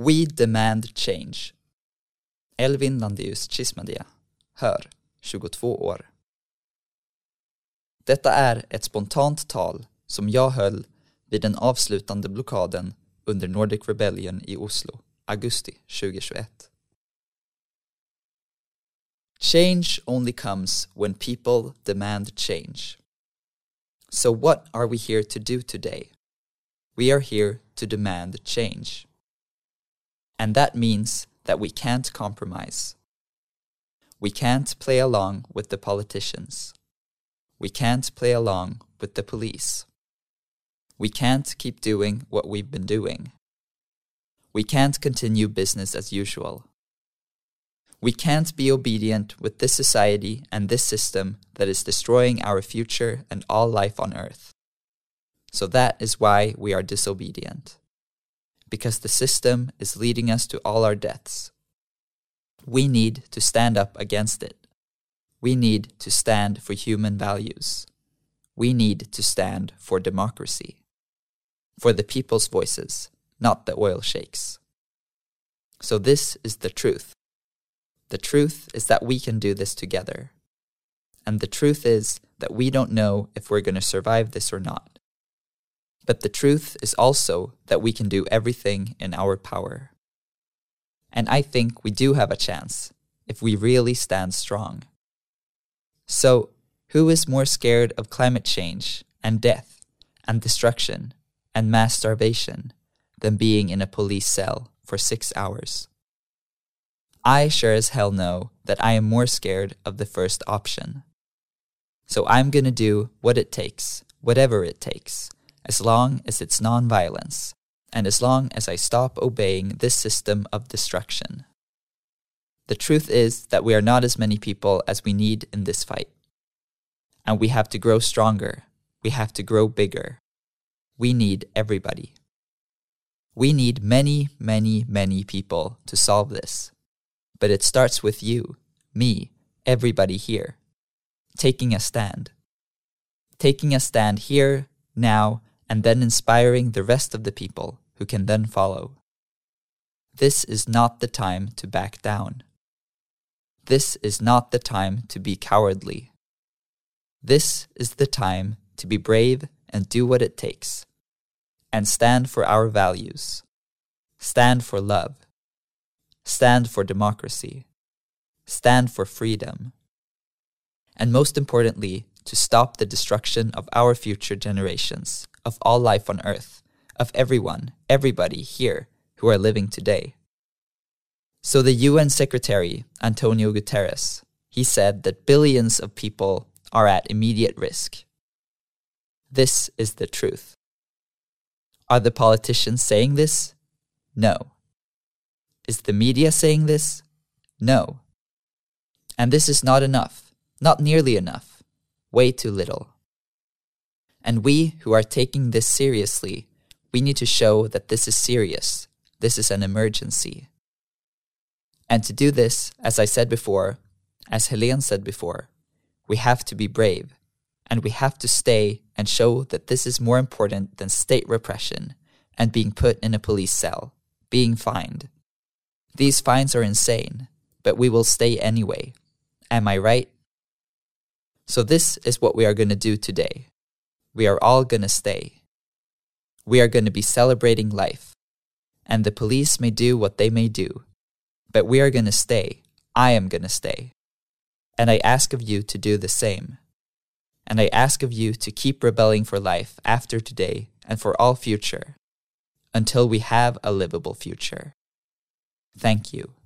We demand change. Elvin Landeus Chismadia. Hör, 22 år. Detta är ett spontant tal som jag höll vid den avslutande blockaden under Nordic Rebellion i Oslo, augusti 2021. Change only comes when people demand change. So what are we here to do today? We are here to demand change. And that means that we can't compromise. We can't play along with the politicians. We can't play along with the police. We can't keep doing what we've been doing. We can't continue business as usual. We can't be obedient with this society and this system that is destroying our future and all life on earth. So that is why we are disobedient. Because the system is leading us to all our deaths. We need to stand up against it. We need to stand for human values. We need to stand for democracy. For the people's voices, not the oil sheiks. So this is the truth. The truth is that we can do this together. And the truth is that we don't know if we're going to survive this or not. But the truth is also that we can do everything in our power. And I think we do have a chance if we really stand strong. So, who is more scared of climate change and death and destruction and mass starvation than being in a police cell for 6 hours? I sure as hell know that I am more scared of the first option. So I'm gonna do what it takes, whatever it takes, as long as it's non-violence, and as long as I stop obeying this system of destruction. The truth is that we are not as many people as we need in this fight. And we have to grow stronger. We have to grow bigger. We need everybody. We need many, many, many people to solve this. But it starts with you, me, everybody here. Taking a stand. Taking a stand here, now, and then inspiring the rest of the people who can then follow. This is not the time to back down. This is not the time to be cowardly. This is the time to be brave and do what it takes. And stand for our values. Stand for love. Stand for democracy. Stand for freedom. And most importantly, to stop the destruction of our future generations, of all life on earth, of everyone, everybody here who are living today. So the UN Secretary, Antonio Guterres, he said that billions of people are at immediate risk. This is the truth. Are the politicians saying this? No. Is the media saying this? No. And this is not enough, not nearly enough, way too little. And we who are taking this seriously, we need to show that this is serious, this is an emergency. And to do this, as I said before, as Helene said before, we have to be brave, and we have to stay and show that this is more important than state repression and being put in a police cell, being fined. These fines are insane, but we will stay anyway. Am I right? So this is what we are going to do today. We are all going to stay. We are going to be celebrating life. And the police may do what they may do. But we are going to stay. I am going to stay. And I ask of you to do the same. And I ask of you to keep rebelling for life after today and for all future. Until we have a livable future. Thank you.